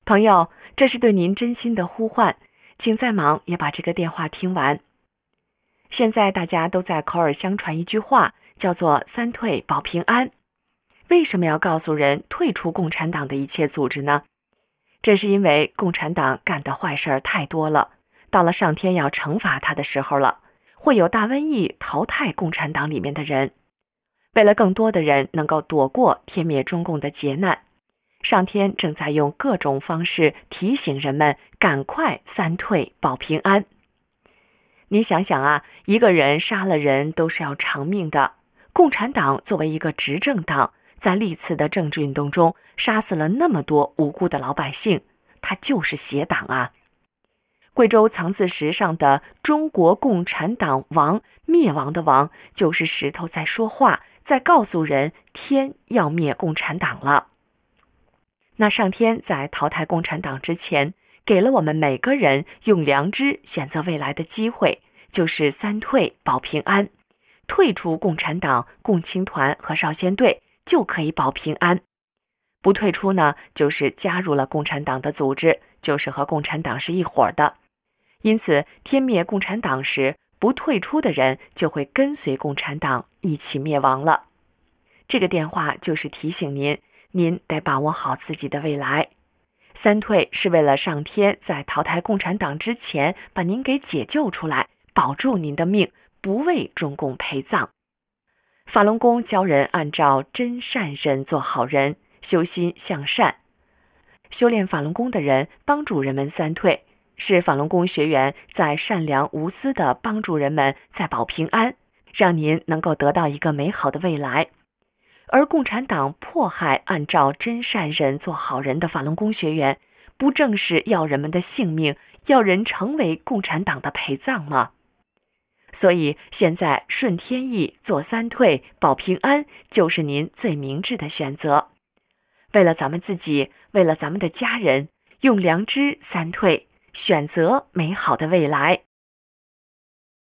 朋友，这是对您真心的呼唤，请再忙也把这个电话听完。现在大家都在口耳相传一句话，叫做“三退保平安”。为什么要告诉人退出共产党的一切组织呢？这是因为共产党干的坏事太多了，到了上天要惩罚他的时候了，会有大瘟疫淘汰共产党里面的人。为了更多的人能够躲过天灭中共的劫难，上天正在用各种方式提醒人们赶快三退保平安。你想想啊，一个人杀了人都是要偿命的，共产党作为一个执政党，在历次的政治运动中杀死了那么多无辜的老百姓，他就是邪党啊。贵州藏字石上的中国共产党亡，灭亡的亡，就是石头在说话，在告诉人天要灭共产党了。那上天在淘汰共产党之前，给了我们每个人用良知选择未来的机会，就是三退保平安。退出共产党、共青团和少先队就可以保平安。不退出呢，就是加入了共产党的组织，就是和共产党是一伙的。因此，天灭共产党时，不退出的人就会跟随共产党一起灭亡了。这个电话就是提醒您，您得把握好自己的未来。三退是为了上天在淘汰共产党之前把您给解救出来，保住您的命，不为中共陪葬。法轮功教人按照真善忍做好人，修心向善。修炼法轮功的人帮助人们三退，是法轮功学员在善良无私的帮助人们在保平安，让您能够得到一个美好的未来。而共产党迫害按照真善忍做好人的法轮功学员，不正是要人们的性命，要人成为共产党的陪葬吗？所以现在顺天意做三退保平安，就是您最明智的选择。为了咱们自己，为了咱们的家人，用良知三退，选择美好的未来。